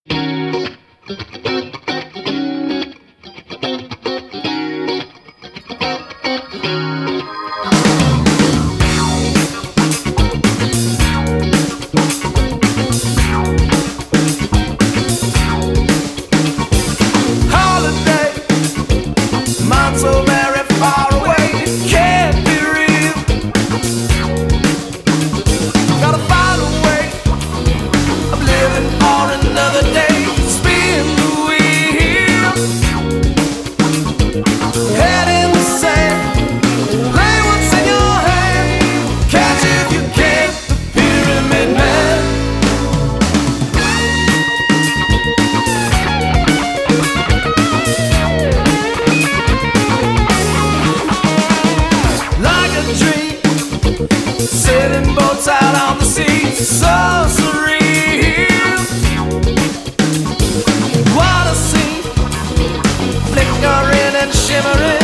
So very far away, it can't be real. Gotta find a way of living on another day. Spin the wheel, head in the sand, lay what's in your hand. Catch if you can, the Pyramid Man. Sailing boats out on the sea, so surreal. What a scene, flickering and shimmering.